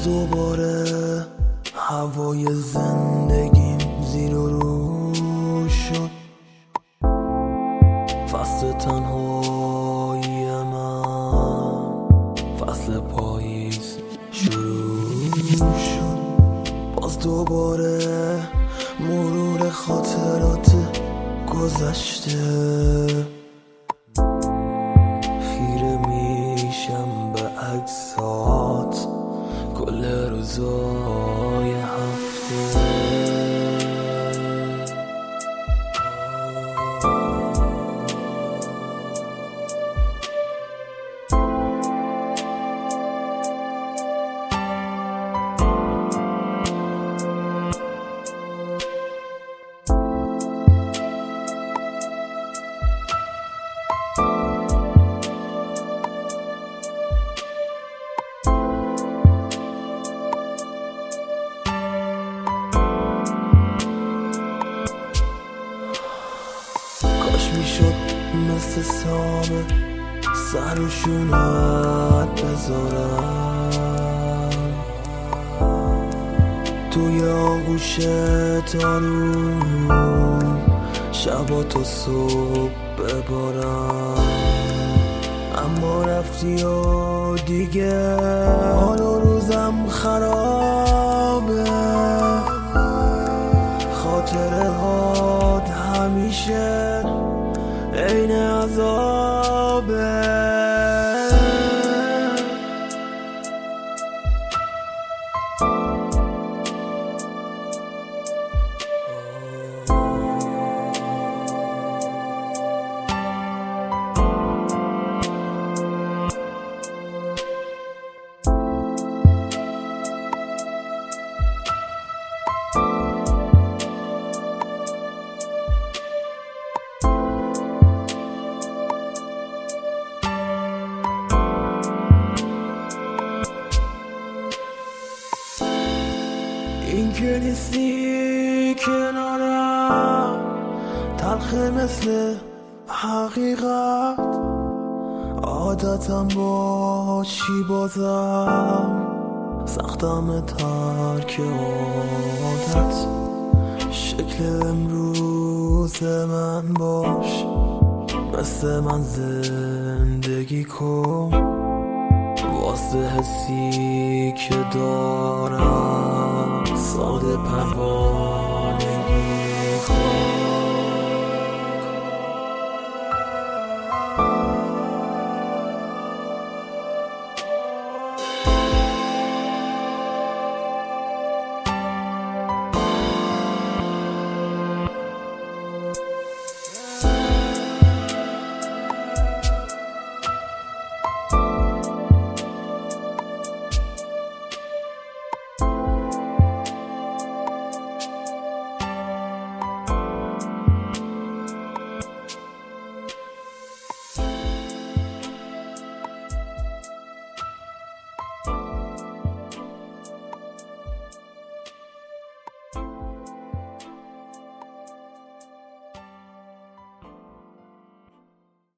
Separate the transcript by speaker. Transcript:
Speaker 1: باز دوباره هوای زندگیم زیر و رو شد. فصل تنهایی من، فصل پاییز شروع شد. باز دوباره مرور خاطرات گذشته، خیره میشم به عکسات کل روزای هفته. کاش میشد مثل سامه سر و شونت بذارم توی آغوش تارون، شبا تا صبح ببارم. اما رفتی و دیگه حال و روزم خرابه. خاطره هات همیشه عین عذابه. این که نیستی کنارم تلخه مثل حقیقت. عادتم باشی بازم سختم ترک عادت. شکل امروز من باش، مثل من زندگی کن واسه حسی که دارم. ساده پرواز